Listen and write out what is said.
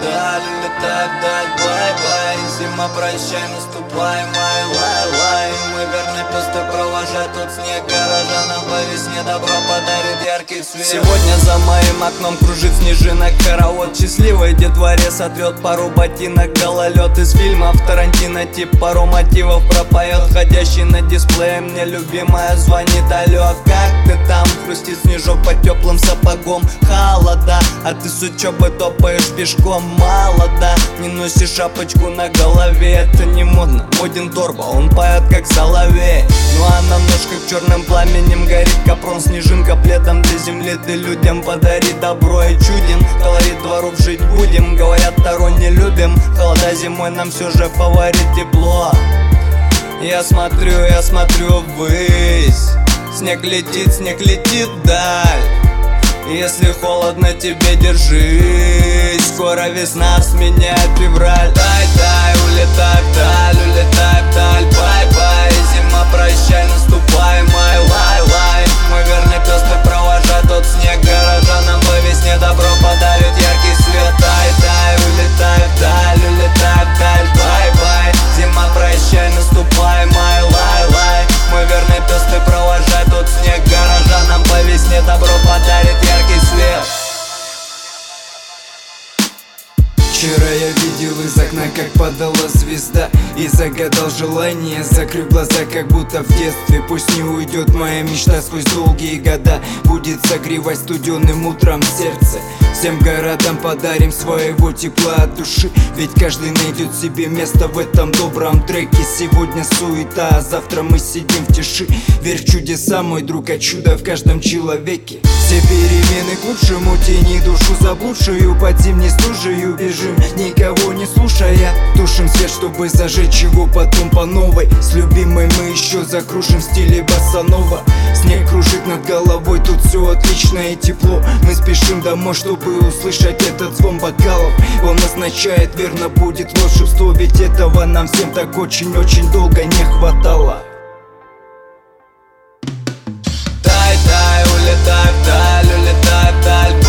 вдаль, улетай вдаль, бай-бай. Зима, прощай, наступай, май, лай-лай. Мой верный пес, ты провожай тот снег. Горожанам по весне добро подарит яркий свет. Сегодня за моим окном кружит снежинок хоровод. Счастливой детворе сотрет пару ботинок. Гололед из фильмов Тарантино, тип пару мотивов пропоет. Ходящий на дисплее мне любимая звонит: алло, как ты там? Хрустит снежок под теплым сапогом. Холода, а ты с учебы топаешь пешком. Мало, да, не носишь шапочку на голове. Это не модно, моден торба, он поет как соловей. Ну а на ножках черным пламенем горит капрон. Снежинка пледом для земли, ты людям подари добро и чуден. Колорит дворов жить будем, говорят, Таро не любим. Холода зимой нам все же фаворит тепло. Я смотрю ввысь. Снег летит вдаль. Если холодно, тебе держись. Скоро весна сменяет февраль. Дай, улетай вдаль, бай-бай. Зима, прощай, наступай, май, лай-лай. Мой верный пес, ты провожай тот снег. Горожанам по весне добро подарит яркий свет. Дай, улетай вдаль, бай-бай. Зима, прощай, наступай, май, лай-лай. Мой верный пес, ты провожай тот снег. Горожанам по весне добро подарит яркий свет. Вчера я видел из окна, как падала звезда, и загадал желание, закрыв глаза, как будто в детстве. Пусть не уйдет моя мечта сквозь долгие года, будет согревать студеным утром сердце. Всем городам подарим своего тепла от души, ведь каждый найдет себе место в этом добром треке. Сегодня суета, а завтра мы сидим в тиши. Верь в чудеса, мой друг, а чудо в каждом человеке. Все перемены к лучшему, тени душу заблудшую, под зимней стужею бежим, никого не слушая. Тушим свет, чтобы зажечь его потом по новой. С любимой мы еще закружим в стиле босанова. Снег кружит над головой, тут все отлично и тепло. Мы спешим домой, чтобы услышать этот звон бокалов. Он означает, верно будет волшебство, ведь этого нам всем так очень-очень долго не хватало. Дай, улетай вдаль,